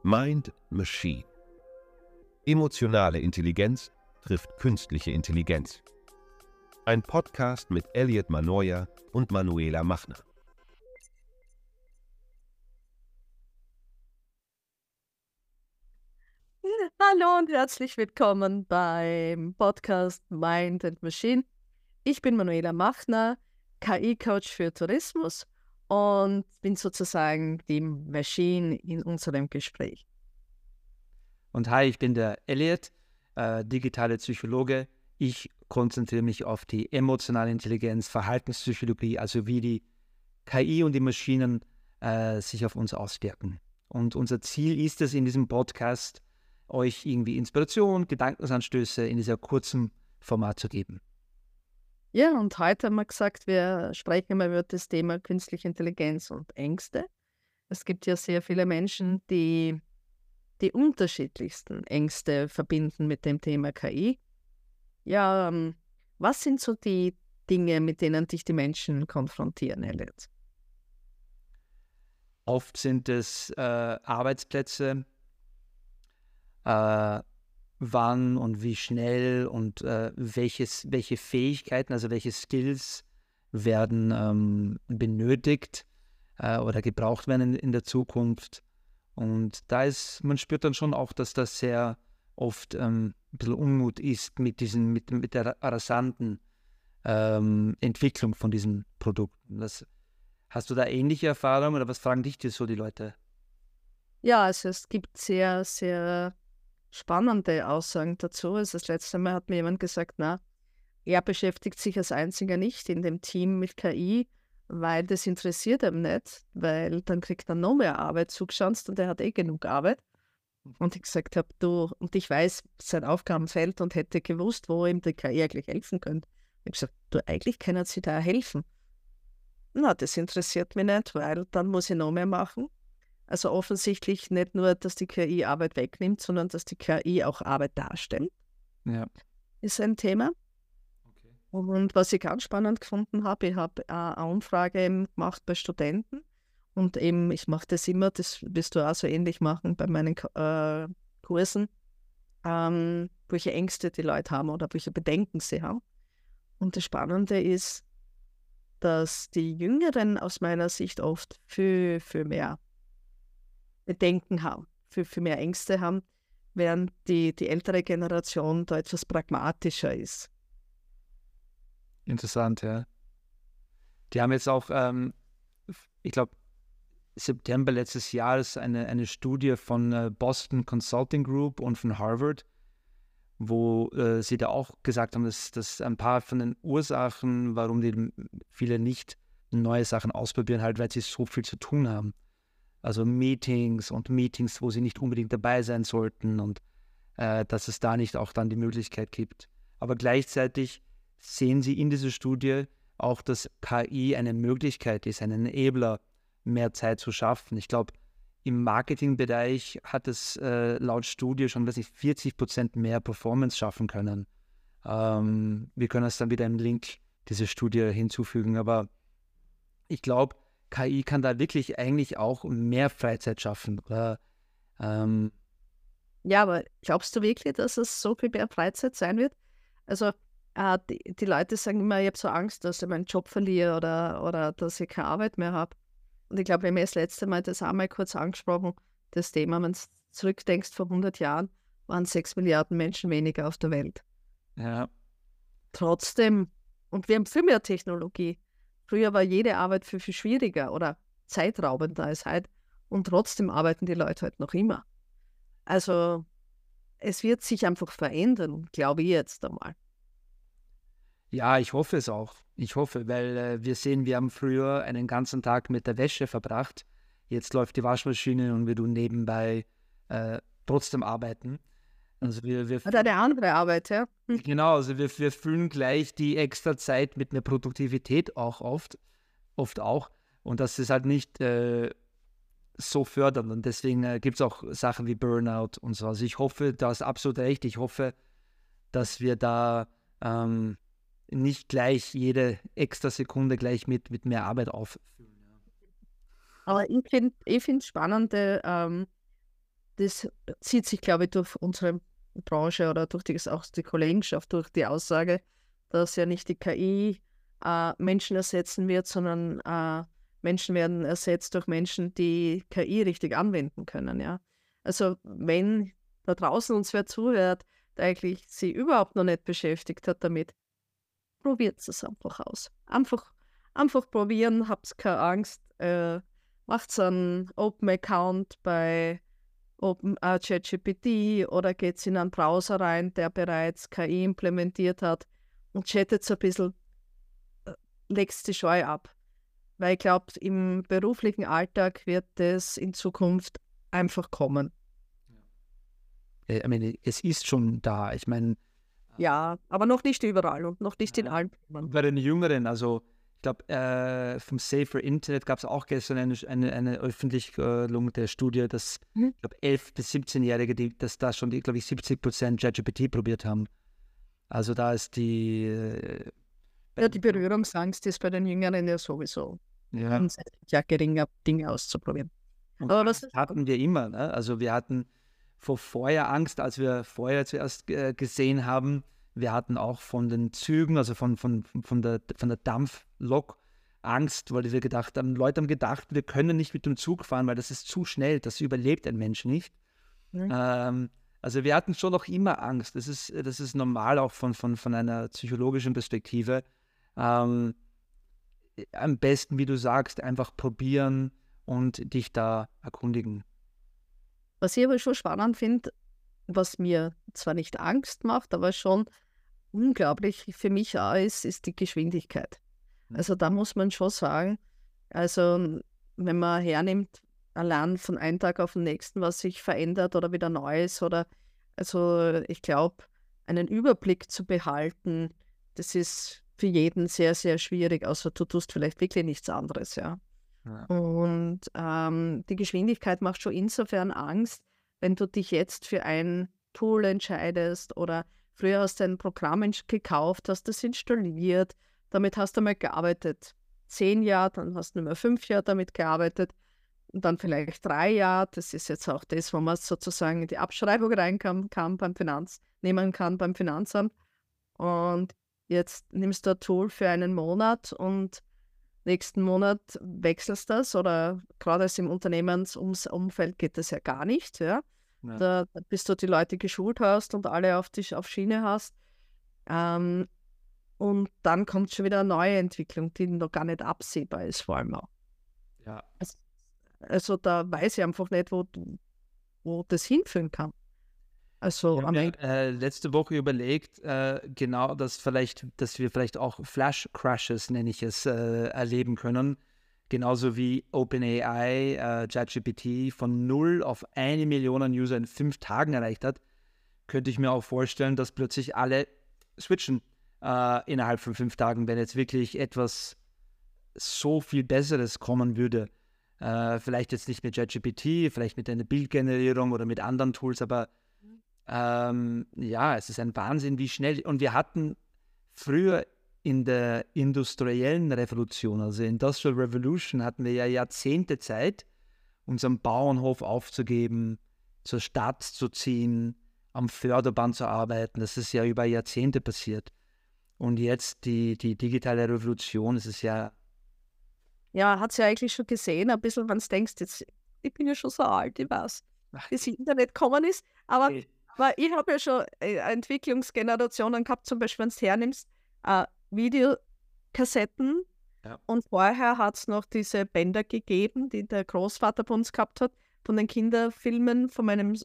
Mind Machine. Emotionale Intelligenz trifft künstliche Intelligenz. Ein Podcast mit Elliot Manoia und Manuela Machner. Hallo und herzlich willkommen beim Podcast Mind and Machine. Ich bin Manuela Machner, KI-Coach für Tourismus und bin sozusagen die Machine in unserem Gespräch. Und hi, ich bin der Elliot, digitale Psychologe. Ich konzentriere mich auf die emotionale Intelligenz, Verhaltenspsychologie, also wie die KI und die Maschinen sich auf uns auswirken. Und unser Ziel ist es in diesem Podcast, euch irgendwie Inspiration, Gedankensanstöße in dieser kurzen Format zu geben. Ja, und heute haben wir gesagt, wir sprechen mal über das Thema künstliche Intelligenz und Ängste. Es gibt ja sehr viele Menschen, die die unterschiedlichsten Ängste verbinden mit dem Thema KI. Ja, was sind so die Dinge, mit denen dich die Menschen konfrontieren, Elliot? Oft sind es Arbeitsplätze, wann und wie schnell und welche Fähigkeiten, also welche Skills werden benötigt oder gebraucht werden in der Zukunft. Und man spürt dann schon auch, dass das sehr oft ein bisschen Unmut ist mit der rasanten Entwicklung von diesen Produkten. Hast du da ähnliche Erfahrungen oder was fragen dich so die Leute? Ja, also es gibt sehr, sehr spannende Aussagen dazu. Also das letzte Mal hat mir jemand gesagt, er beschäftigt sich als einziger nicht in dem Team mit KI, weil das interessiert ihn nicht, weil dann kriegt er noch mehr Arbeit zugeschanzt und er hat genug Arbeit. Und ich gesagt habe, und ich weiß sein Aufgabenfeld und hätte gewusst, wo ihm die KI eigentlich helfen könnte. Ich habe gesagt, eigentlich können sie da helfen. Das interessiert mich nicht, weil dann muss ich noch mehr machen. Also offensichtlich nicht nur, dass die KI Arbeit wegnimmt, sondern dass die KI auch Arbeit darstellt. Ja. Ist ein Thema. Okay. Und was ich ganz spannend gefunden habe, ich habe eine Umfrage gemacht bei Studenten und eben, ich mache das immer, das wirst du auch so ähnlich machen bei meinen Kursen, welche Ängste die Leute haben oder welche Bedenken sie haben. Und das Spannende ist, dass die Jüngeren aus meiner Sicht oft viel, viel mehr Bedenken haben, viel, viel mehr Ängste haben, während die ältere Generation da etwas pragmatischer ist. Interessant, ja. Die haben jetzt auch, ich glaube, September letztes Jahres eine Studie von Boston Consulting Group und von Harvard, wo sie da auch gesagt haben, dass ein paar von den Ursachen, warum die viele nicht neue Sachen ausprobieren, halt, weil sie so viel zu tun haben. Also Meetings, wo sie nicht unbedingt dabei sein sollten und dass es da nicht auch dann die Möglichkeit gibt. Aber gleichzeitig sehen sie in dieser Studie auch, dass KI eine Möglichkeit ist, einen Enabler, mehr Zeit zu schaffen. Ich glaube, im Marketingbereich hat es laut Studie schon 40% mehr Performance schaffen können. Wir können es dann wieder im Link diese Studie hinzufügen. Aber ich glaube, KI kann da wirklich eigentlich auch mehr Freizeit schaffen. Oder, Ja, aber glaubst du wirklich, dass es so viel mehr Freizeit sein wird? Also die Leute sagen immer, ich habe so Angst, dass ich meinen Job verliere oder dass ich keine Arbeit mehr habe. Und ich glaube, wir haben das letzte Mal das einmal kurz angesprochen, das Thema, wenn du zurückdenkst, vor 100 Jahren waren 6 Milliarden Menschen weniger auf der Welt. ja. Trotzdem, und wir haben viel mehr Technologie. Früher war jede Arbeit viel, viel schwieriger oder zeitraubender als heute. Und trotzdem arbeiten die Leute heute noch immer. Also es wird sich einfach verändern, glaube ich jetzt einmal. Ja, ich hoffe es auch. Ich hoffe, weil wir sehen, wir haben früher einen ganzen Tag mit der Wäsche verbracht. Jetzt läuft die Waschmaschine und wir tun nebenbei trotzdem arbeiten. Also Oder eine andere Arbeit, ja. Genau, also wir füllen gleich die extra Zeit mit mehr Produktivität auch oft auch. Und das ist halt nicht so fördernd. Und deswegen gibt es auch Sachen wie Burnout und so. Also ich hoffe, da ist absolut recht. Ich hoffe, dass wir da nicht gleich jede extra Sekunde gleich mit mehr Arbeit auffüllen. Ja. Aber ich finde es spannend, das zieht sich, glaube ich, durch unsere Branche oder durch auch die Kollegenschaft, durch die Aussage, dass ja nicht die KI Menschen ersetzen wird, sondern Menschen werden ersetzt durch Menschen, die KI richtig anwenden können. Ja? Also wenn da draußen uns wer zuhört, der eigentlich sie überhaupt noch nicht beschäftigt hat damit, probiert es einfach aus. Einfach probieren, habt keine Angst. Macht einen Open-Account bei ChatGPT oder geht in einen Browser rein, der bereits KI implementiert hat und chattet so ein bisschen, legt die Scheu ab. Weil ich glaube, im beruflichen Alltag wird das in Zukunft einfach kommen. Ich meine, es ist schon da. Ich meine, ja, aber noch nicht überall und noch nicht in allen Firmen. Bei den Jüngeren, also ich glaube, vom Safer Internet gab es auch gestern eine Öffentlichung der Studie, dass ich glaube 11- bis 17-Jährige, dass da schon, glaube ich, 70% ChatGPT probiert haben. Also da ist die die Berührungsangst ist bei den Jüngeren ja sowieso geringer, Dinge auszuprobieren. Aber das hatten wir immer. Ne? Also wir hatten vor Feuerangst, als wir Feuer zuerst gesehen haben. Wir hatten auch von den Zügen, also von der Dampflok Angst, weil wir gedacht haben, Leute haben gedacht, wir können nicht mit dem Zug fahren, weil das ist zu schnell, das überlebt ein Mensch nicht. Also wir hatten schon noch immer Angst. Das ist normal auch von einer psychologischen Perspektive. Am besten, wie du sagst, einfach probieren und dich da erkundigen. Was ich aber schon spannend finde, was mir zwar nicht Angst macht, aber schon unglaublich für mich auch ist die Geschwindigkeit. Also da muss man schon sagen, also wenn man hernimmt, allein von einem Tag auf den nächsten, was sich verändert oder wieder neu ist, oder also ich glaube, einen Überblick zu behalten, das ist für jeden sehr, sehr schwierig, außer du tust vielleicht wirklich nichts anderes, ja. Und die Geschwindigkeit macht schon insofern Angst, wenn du dich jetzt für ein Tool entscheidest oder früher hast du ein Programm gekauft, hast das installiert, damit hast du mal gearbeitet. 10 Jahre, dann hast du nicht mehr 5 Jahre damit gearbeitet und dann vielleicht 3 Jahre. Das ist jetzt auch das, wo man sozusagen in die Abschreibung nehmen kann beim Finanzamt. Und jetzt nimmst du ein Tool für einen Monat und nächsten Monat wechselst das, oder gerade im Unternehmensumfeld geht das ja gar nicht. Ja? Da, bis du die Leute geschult hast und alle auf Schiene hast. Und dann kommt schon wieder eine neue Entwicklung, die noch gar nicht absehbar ist, vor allem auch. Ja. Also da weiß ich einfach nicht, wo das hinführen kann. Also ich habe letzte Woche überlegt, genau, dass wir vielleicht auch Flash-Crashes, nenne ich es, erleben können. Genauso wie OpenAI, ChatGPT von 0 auf 1 Million User in 5 Tagen erreicht hat, könnte ich mir auch vorstellen, dass plötzlich alle switchen innerhalb von 5 Tagen, wenn jetzt wirklich etwas so viel Besseres kommen würde. Vielleicht jetzt nicht mit ChatGPT, vielleicht mit einer Bildgenerierung oder mit anderen Tools, aber es ist ein Wahnsinn, wie schnell. Und wir hatten früher in der industriellen Revolution, also Industrial Revolution, hatten wir ja Jahrzehnte Zeit, unseren Bauernhof aufzugeben, zur Stadt zu ziehen, am Förderband zu arbeiten. Das ist ja über Jahrzehnte passiert. Und jetzt die digitale Revolution, es ist ja... Ja, hat sie ja eigentlich schon gesehen, ein bisschen, wenn du denkst, jetzt, ich bin ja schon so alt, ich weiß, bis das Internet gekommen ist, aber ich habe ja schon Entwicklungsgenerationen gehabt, zum Beispiel, wenn du hernimmst, Videokassetten, und vorher hat es noch diese Bänder gegeben, die der Großvater bei uns gehabt hat, von den Kinderfilmen von meinem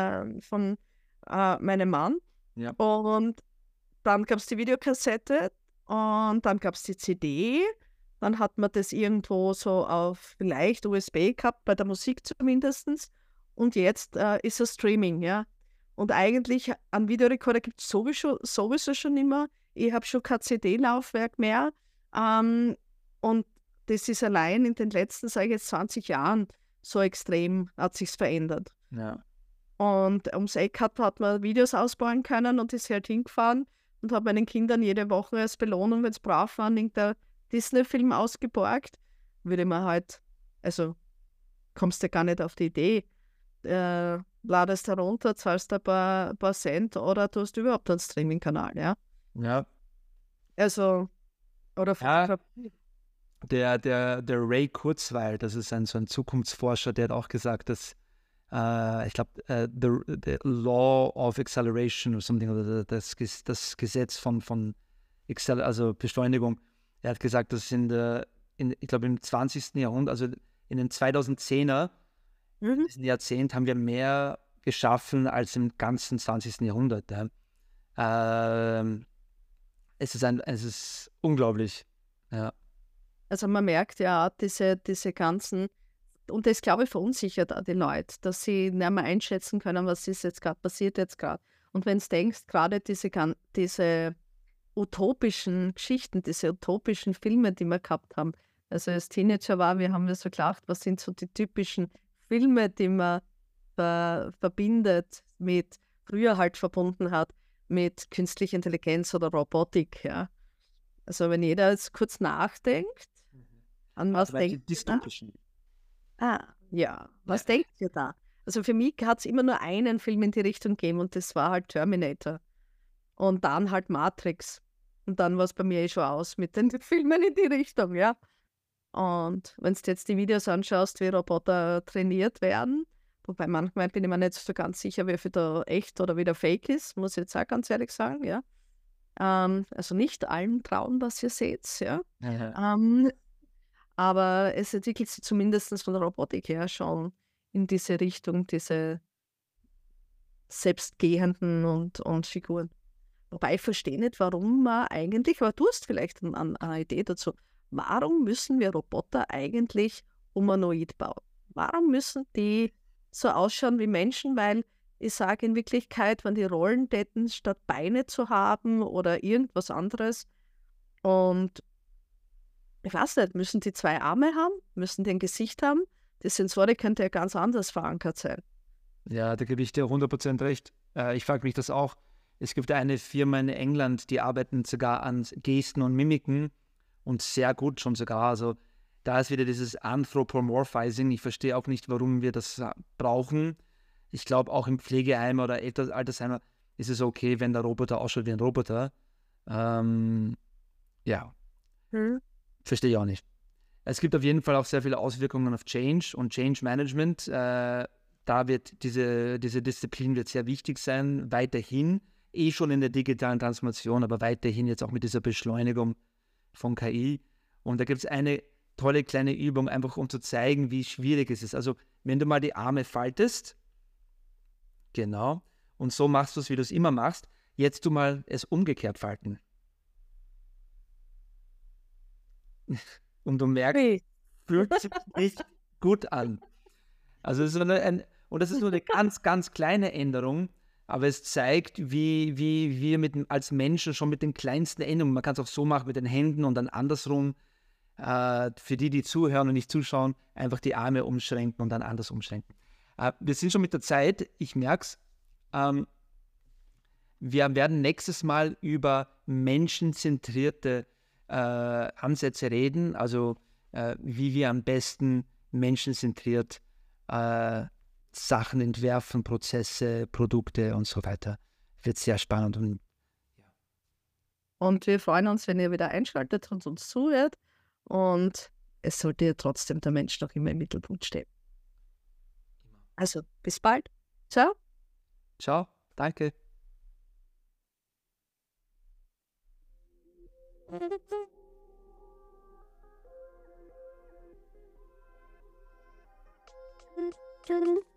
Mann. Ja. Und dann gab es die Videokassette und dann gab es die CD. Dann hat man das irgendwo so auf vielleicht USB gehabt, bei der Musik zumindest. Und jetzt ist es Streaming, ja. Und eigentlich an Videorekorder gibt es sowieso schon immer. Ich habe schon kein CD-Laufwerk mehr. Und das ist allein in den letzten, sage ich jetzt, 20 Jahren so extrem, hat sich verändert. Ja. Und ums Eck hat man Videos ausbauen können und ist halt hingefahren und hat meinen Kindern jede Woche als Belohnung, wenn es brav waren, irgendein Disney-Film ausgeborgt. Würde man halt, also kommst du gar nicht auf die Idee. ladest herunter, zahlst ein paar Cent oder du hast überhaupt einen Streaming-Kanal, ja. Ja. Also, oder Ja. Der Ray Kurzweil, das ist so ein Zukunftsforscher, der hat auch gesagt, dass ich glaube, the Law of Acceleration oder something, oder das Gesetz von also Beschleunigung, er hat gesagt, dass ich glaube, im 20. Jahrhundert, also in den 2010er, in diesem Jahrzehnt, haben wir mehr geschaffen als im ganzen 20. Jahrhundert. Ja. Es ist unglaublich. Ja. Also man merkt ja diese ganzen, und das, glaube ich, verunsichert auch die Leute, dass sie nicht mehr einschätzen können, was ist jetzt gerade, passiert jetzt gerade. Und wenn du denkst, gerade diese utopischen Geschichten, diese utopischen Filme, die wir gehabt haben, also als Teenager wir haben so gedacht, was sind so die typischen Filme, die man verbindet mit, früher halt verbunden hat, mit künstlicher Intelligenz oder Robotik, ja. Also wenn jeder jetzt kurz nachdenkt, an was Also denkt ihr da? dystopischen. Ja, was denkt ihr da? Also für mich hat es immer nur einen Film in die Richtung gegeben und das war halt Terminator. Und dann halt Matrix. Und dann war es bei mir schon aus mit den Filmen in die Richtung, ja. Und wenn du jetzt die Videos anschaust, wie Roboter trainiert werden, wobei manchmal bin ich mir nicht so ganz sicher, wie viel da echt oder wie der Fake ist, muss ich jetzt auch ganz ehrlich sagen, ja. Also nicht allen trauen, was ihr seht, ja. Aber es entwickelt sich zumindest von der Robotik her schon in diese Richtung, diese selbstgehenden und Figuren. Wobei ich verstehe nicht, warum man eigentlich, aber du hast vielleicht eine Idee dazu, warum müssen wir Roboter eigentlich humanoid bauen? Warum müssen die so ausschauen wie Menschen? Weil ich sage in Wirklichkeit, wenn die Rollen täten, statt Beine zu haben oder irgendwas anderes, und ich weiß nicht, müssen die 2 Arme haben? Müssen die ein Gesicht haben? Die Sensorik könnte ja ganz anders verankert sein. Ja, da gebe ich dir 100% recht. Ich frage mich das auch. Es gibt eine Firma in England, die arbeiten sogar an Gesten und Mimiken und sehr gut schon sogar. Also da ist wieder dieses Anthropomorphizing. Ich verstehe auch nicht, warum wir das brauchen. Ich glaube, auch im Pflegeheim oder Altersheim ist es okay, wenn der Roboter ausschaut wie ein Roboter. Ja, verstehe ich auch nicht. Es gibt auf jeden Fall auch sehr viele Auswirkungen auf Change und Change Management. Da wird diese Disziplin wird sehr wichtig sein, weiterhin, schon in der digitalen Transformation, aber weiterhin jetzt auch mit dieser Beschleunigung von KI. Und da gibt es eine tolle kleine Übung, einfach um zu zeigen, wie schwierig es ist. Also wenn du mal die Arme faltest, genau, und so machst du es, wie du es immer machst, jetzt du mal es umgekehrt falten. Und du merkst, fühlt sich nicht gut an. Also es ist und das ist nur eine ganz, ganz kleine Änderung, aber es zeigt, wie wir als Menschen schon mit den kleinsten Änderungen, man kann es auch so machen mit den Händen und dann andersrum, für die zuhören und nicht zuschauen, einfach die Arme umschränken und dann anders umschränken. Wir sind schon mit der Zeit, ich merke es, wir werden nächstes Mal über menschenzentrierte Ansätze reden, also wie wir am besten menschenzentriert Sachen entwerfen, Prozesse, Produkte und so weiter. Wird sehr spannend. Und wir freuen uns, wenn ihr wieder einschaltet und uns zuhört. Und es sollte trotzdem der Mensch noch immer im Mittelpunkt stehen. Also, bis bald. Ciao. Ciao, danke. Tschüss.